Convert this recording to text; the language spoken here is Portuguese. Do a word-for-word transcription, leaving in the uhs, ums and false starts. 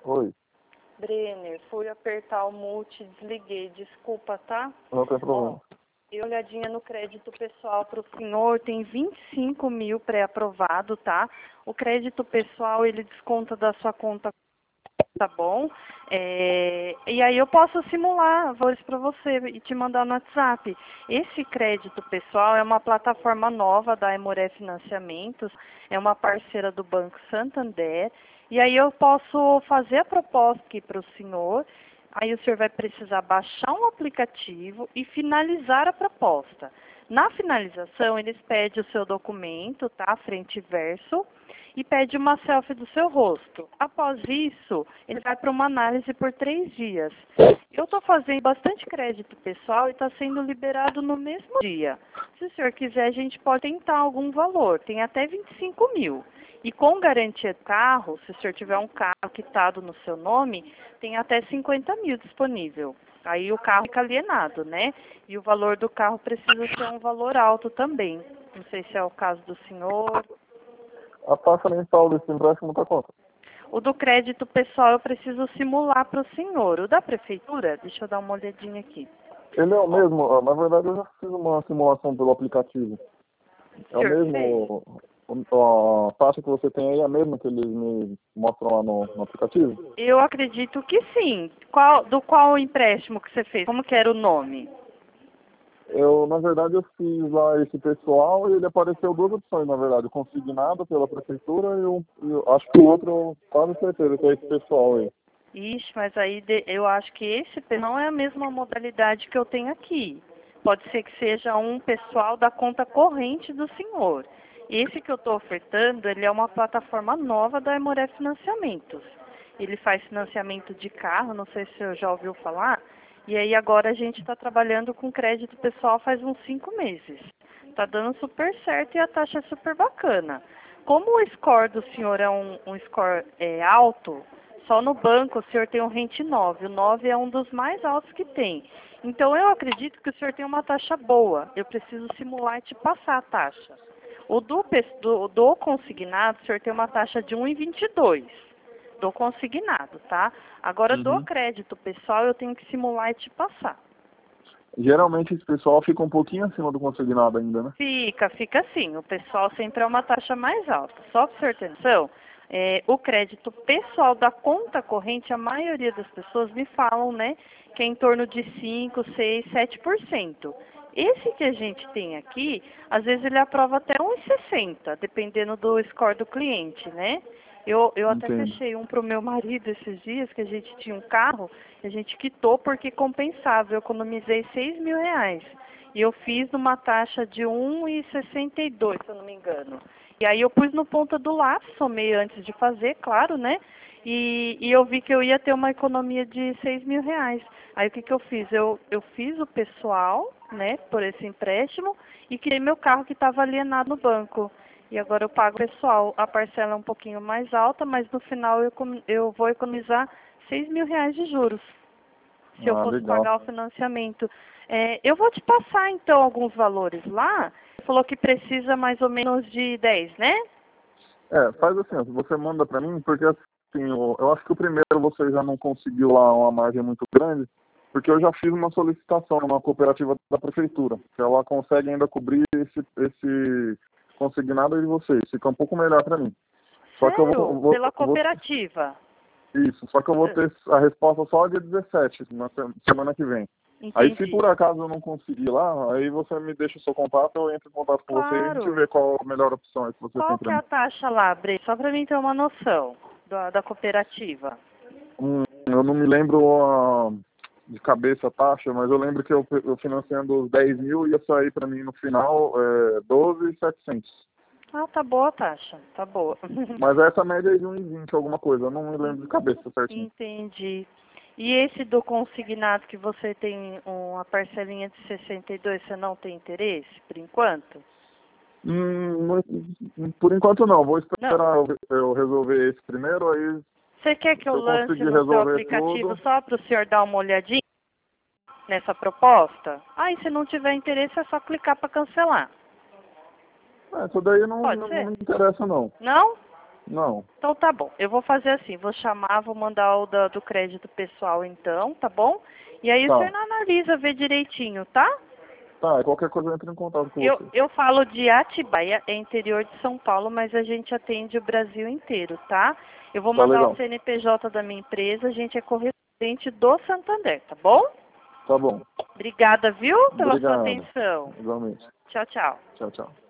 Oi, Brenner, fui apertar o multi, desliguei, desculpa, tá? não tem problema. Ó, dei olhadinha no crédito pessoal para o senhor, tem vinte e cinco mil pré-aprovado, tá? O crédito pessoal, ele desconta da sua conta, tá bom? É, e aí eu posso simular valores para você e te mandar no WhatsApp. Esse crédito pessoal é uma plataforma nova da Aimoré Financiamentos, é uma parceira do Banco Santander, e aí eu posso fazer a proposta aqui para o senhor. Aí o senhor vai precisar baixar um aplicativo e finalizar a proposta. Na finalização, eles pedem o seu documento, tá? Frente e verso, e pede uma selfie do seu rosto. Após isso, ele vai para uma análise por três dias. Eu estou fazendo bastante crédito pessoal e está sendo liberado no mesmo dia. Se o senhor quiser, a gente pode tentar algum valor. Tem até vinte e cinco mil. E com garantia de carro, se o senhor tiver um carro quitado no seu nome, tem até cinquenta mil disponível. Aí o carro fica alienado, né? E o valor do carro precisa ser um valor alto também. Não sei se é o caso do senhor. A taxa mensal desse empréstimo tá quanto? O do crédito pessoal eu preciso simular para o senhor. O da prefeitura, deixa eu dar uma olhadinha aqui. Ele é o mesmo, ó, na verdade eu já fiz uma simulação pelo aplicativo. É o Senhor fez? mesmo, o- a taxa que você tem aí é a mesma que eles me mostram lá no, no aplicativo? Eu acredito que sim. Qual, do qual empréstimo que você fez? Como que era o nome? Eu, na verdade, eu fiz lá esse pessoal e ele apareceu duas opções, na verdade, o consignado pela prefeitura e eu, eu acho que o outro, eu quase certeza que é esse pessoal aí. Ixi, mas aí de- eu acho que esse pe- não é a mesma modalidade que eu tenho aqui. Pode ser que seja um pessoal da conta corrente do senhor. Esse que eu estou ofertando, ele é uma plataforma nova da Aimoré Financiamentos. Ele faz financiamento de carro, não sei se o senhor já ouviu falar. E aí agora a gente está trabalhando com crédito pessoal faz uns cinco meses. Está dando super certo e a taxa é super bacana. Como o score do senhor é um, um score é, alto, só no banco o senhor tem um rente nove. O nove é um dos mais altos que tem. Então eu acredito que o senhor tem uma taxa boa. Eu preciso simular e te passar a taxa. O do, pes- do, do consignado, o senhor tem uma taxa de um vírgula vinte e dois. Do consignado, tá? Agora do Uhum. crédito pessoal eu tenho que simular e te passar. Geralmente esse pessoal fica um pouquinho acima do consignado ainda, né? Fica, fica assim. O pessoal sempre é uma taxa mais alta. Só para o senhor ter noção, é, o crédito pessoal da conta corrente, a maioria das pessoas me falam, né, que é em torno de cinco, seis, sete por cento. Esse que a gente tem aqui, às vezes ele aprova até um vírgula sessenta, dependendo do score do cliente, né? Eu, eu até Entendo. fechei um para o meu marido esses dias, que a gente tinha um carro, a gente quitou porque compensava. Eu economizei seis mil reais. E eu fiz numa taxa de um vírgula sessenta e dois, se eu não me engano. E aí eu pus no ponta do lápis, somei antes de fazer, claro, né? E, e eu vi que eu ia ter uma economia de seis mil reais. Aí o que, que eu fiz? Eu, eu fiz o pessoal, né, por esse empréstimo e criei meu carro que estava alienado no banco. E agora eu pago o pessoal. A parcela é um pouquinho mais alta, mas no final eu, econo- eu vou economizar seis mil reais de juros se eu Ah, fosse legal. pagar o financiamento. É, eu vou te passar, então, alguns valores lá. Você falou que precisa mais ou menos de dez, né? É, faz assim, ó, você manda pra mim, porque assim, eu, eu acho que o primeiro você já não conseguiu lá uma margem muito grande, porque eu já fiz uma solicitação numa cooperativa da prefeitura, que ela consegue ainda cobrir esse, esse consignado de vocês, fica um pouco melhor pra mim. Só que eu Sério? vou, vou, Pela vou cooperativa? isso, só que eu vou Ah, ter a resposta só dia dezessete, na se- semana que vem. Aí se por entendi. acaso eu não conseguir lá, aí você me deixa o seu contato, eu entro em contato com você e a gente Claro. vê qual a melhor opção aí que você tem Qual que pra é mim. a taxa lá, Bre? Só para mim ter uma noção da, da cooperativa. Hum, eu não me lembro ah, de cabeça a taxa, mas eu lembro que eu, eu financiando os dez mil ia sair para mim no final é, doze mil e setecentos. Ah, tá boa a taxa. Tá boa. Mas essa média é de um e vinte alguma coisa, eu não me lembro de cabeça certinho. Entendi. E esse do consignado que você tem uma parcelinha de sessenta e dois, você não tem interesse, por enquanto? Hum, não- por enquanto não, vou Não. esperar eu, eu resolver esse primeiro, aí Você quer que se eu eu lance conseguir no seu resolver aplicativo tudo, só para o senhor dar uma olhadinha nessa proposta? Aí, se não tiver interesse, é só clicar para cancelar. é, isso daí não, Pode não, não ser? me interessa não. Não? Não. Então tá bom, eu vou fazer assim, vou chamar, vou mandar o da, do crédito pessoal então, tá bom? E aí Tá. o senhor analisa, vê direitinho, tá? Tá, e qualquer coisa eu entro em contato com Eu, você. eu falo de Atibaia, é interior de São Paulo, mas a gente atende o Brasil inteiro, tá? Eu vou Tá mandar o legal. C N P J da minha empresa, a gente é correspondente do Santander, tá bom? Tá bom. Obrigada, viu, pela sua Obrigado. atenção. Igualmente. Tchau, tchau. Tchau, tchau.